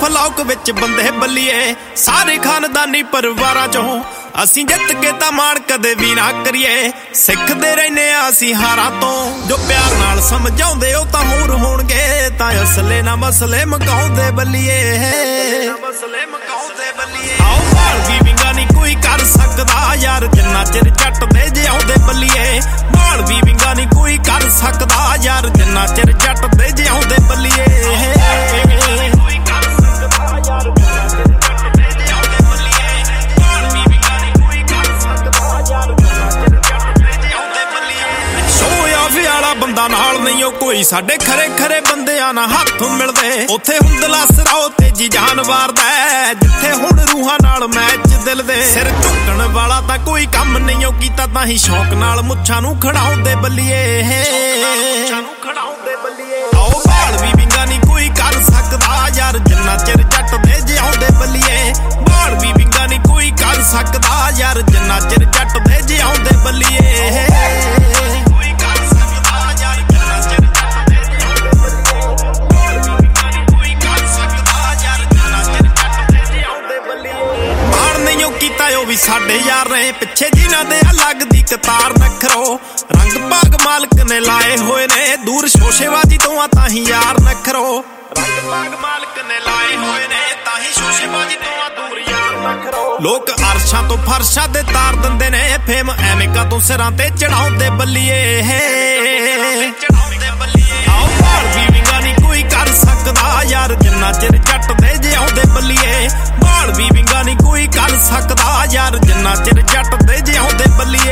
ਮਲੌਕ ਵਿੱਚ ਬੰਦੇ ਬੱਲੀਏ ਸਾਰੇ ਖਾਨਦਾਨੀ ਪਰਿਵਾਰਾਂ ਚੋਂ ਅਸੀਂ ਜਿੱਤ ਕੇ ਤਾਂ ਮਾਣ ਕਦੇ ਵੀ ਨਾ ਕਰੀਏ ਸਿੱਖਦੇ ਰਹਿੰਦੇ ਆ ਅਸੀਂ ਹਾਰਾਂ ਤੋਂ ਜੋ ਪਿਆਰ ਨਾਲ ਸਮਝਾਉਂਦੇ ਉਹ ਤਾਂ ਹੋਰ ਹੋਣਗੇ ਤਾਂ ਅਸਲੇ ਨਾ ਮਸਲੇ ਮਕਾਉਂਦੇ ਬੱਲੀਏ ਆਓ ਭਾਲ ਵੀ ਵਿੰਗਾ ਨਹੀਂ ਕੋਈ ਕਰ ਸਕਦਾ ਯਾਰ ਜਿੰਨਾ ਚਿਰ ਜੱਟ ਦੇ ਜਿਉਂਦੇ ਬੱਲੀਏ ਭਾਲ ਵੀ ਵਿੰਗਾ ਨਹੀਂ ਕੋਈ ਕਰ ਸਕਦਾ ਯਾਰ ਜਿੰਨਾ ਚਿਰ ਜੱਟ ਦੇ ਜਿਉਂਦੇ ਬੱਲੀਏ ਬੰਦਾ ਨਾਲ ਨਹੀਂ ਉਹ ਕੋਈ ਸਾਡੇ ਖਰੇ ਖਰੇ ਬੰਦਿਆਂ ਨਾਲ ਹੱਥ ਮਿਲਦੇ ਉੱਥੇ ਹੁੰਦਲਾ ਸਰਾਓ ਤੇਜੀ ਜਾਨ ਵਾਰਦਾ ਜਿੱਥੇ ਹੁਣ ਰੂਹਾਂ ਨਾਲ ਮੈਚ ਦਿਲ ਦੇ ਸਿਰ ਝੁਕਣ ਵਾਲਾ ਤਾਂ ਕੋਈ ਕੰਮ ਨਹੀਂ ਉਹ ਕੀਤਾ ਤਾਂ ਹੀ ਸ਼ੌਕ ਨਾਲ ਮੁੱਛਾਂ ਨੂੰ ਖੜਾਉਂਦੇ ਬੱਲੀਏ ਆਓ ਭਾਲ ਵੀ ਵਿੰਗਾ ਨਹੀਂ ਕੋਈ ਕਰ ਸਕਦਾ ਯਾਰ ਜਿੰਨਾ ਚਿਰ ਜੱਟ ਦੇ ਜਿਉਂਦੇ ਬੱਲੀਏ ਭਾਲ ਵੀ ਵਿੰਗਾ ਨਹੀਂ ਕੋਈ ਕਰ ਸਕਦਾ ਯਾਰ ਜਿੰਨਾ ਚਿਰ ਜੱਟ ਦੇ ਜਿਉਂਦੇ ਬੱਲੀਏ ਵੀ ਸਾਡੇ ਯਾਰ ਨੇ ਪਿੱਛੇ ਜਿਨ੍ਹਾਂ ਦੇ ਲੱਗਦੀ ਕਤਾਰ ਨਖਰੋ ਰੰਗ ਭਾਗ ਮਾਲਕ ਨੇ ਲਾਏ ਹੋਏ ਨੇ ਦੂਰ ਸ਼ੋਸ਼ੇਬਾਜ਼ੀ ਤੋਂ ਆ ਤਾਂ ਹੀ ਯਾਰ ਨਖਰੋ ਰੰਗ ਭਾਗ ਮਾਲਕ ਨੇ ਲਾਏ ਹੋਏ ਨੇ ਤਾਂ ਹੀ ਸ਼ੋਸ਼ੇਬਾਜ਼ੀ ਤੋਂ ਆ ਦੂਰ ਯਾਰ ਨਖਰੋ ਲੋਕ ਅਰਸ਼ਾਂ ਤੋਂ ਫਰਸ਼ਾਂ ਦੇ ਤਾਰ ਦਿੰਦੇ ਨੇ ਫੇਮ ਐਵੇਂ ਕਾਤੋਂ ਸਿਰਾਂ ਤੇ ਚੜਾਉਂਦੇ ਬੱਲੀਏ ਆਓ ਭਾਲ ਵੀ ਵਿੰਗਾ ਨਹੀਂ ਕੋਈ ਕਰ ਸਕਦਾ ਯਾਰ ਜਿੰਨਾ ਚਿਰ ਜੱਟ ਦੇ ਜਿਉਂਦੇ ਬੱਲੀਏ ਭਾਲ ਵੀ ਵਿੰਗਾ ਨਹੀਂ ਕੋਈ ਕਰ ਸਕਦਾ ਯਾਰ ਜਿੰਨਾ ਚਿਰ ਜੱਟ ਦੇ ਜਿਉਂਦੇ ਬੱਲੀਏ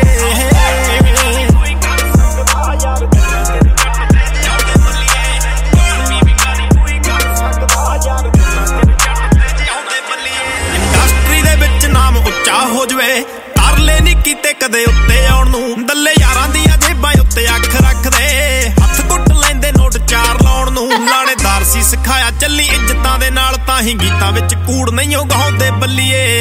ਇੰਡਸਟਰੀ ਦੇ ਵਿੱਚ ਨਾਮ ਉੱਚਾ ਹੋ ਜਵੇ ਤਰਲੇ ਨਹੀਂ ਕੀਤੇ ਕਦੇ ਉੱਤੇ ਆਉਣ ਨੂੰ ਦੱਲੇ ਯਾਰਾਂ ਦੀਆਂ ਜੇਬਾਂ ਉੱਤੇ ਅੱਖ ਰੱਖਦੇ ਹੱਥ ਕੁੱਟ ਲੈਂਦੇ ਨੋਟ ਚਾਰ ਲਾਉਣ ਨੂੰ ਲਾਣੇਦਾਰ ਸੀ ਸਿਖਾਇਆ ਚੱਲੀ ਇੱਜ਼ਤਾਂ ਦੇ ਨਾਲ ਤਾਂ ਹੀ ਗੀਤਾਂ ਵਿੱਚ ਕੂੜ ਨਹੀਂ ਗਾਉਂਦੇ ਬੱਲੀਏ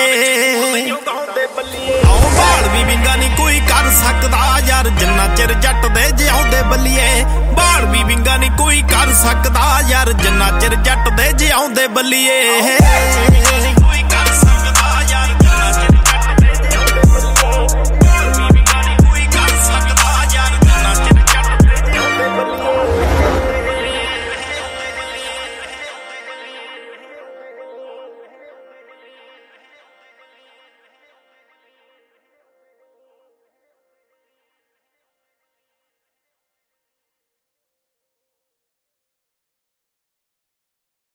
ਆਓ ਭਾਲ ਵੀ ਵਿੰਗਾ ਨਹੀਂ ਕੋਈ ਕਰ ਸਕਦਾ ਯਾਰ ਜਿੰਨਾ ਚਿਰ ਜੱਟ ਦੇ ਜਿਉਂਦੇ ਬੱਲੀਏ ਭਾਲ ਵੀ ਵਿੰਗਾ ਨਹੀਂ ਕੋਈ ਕਰ ਸਕਦਾ ਯਾਰ ਜਿੰਨਾ ਚਿਰ ਜੱਟ ਦੇ ਜਿਉਂਦੇ ਬੱਲੀਏ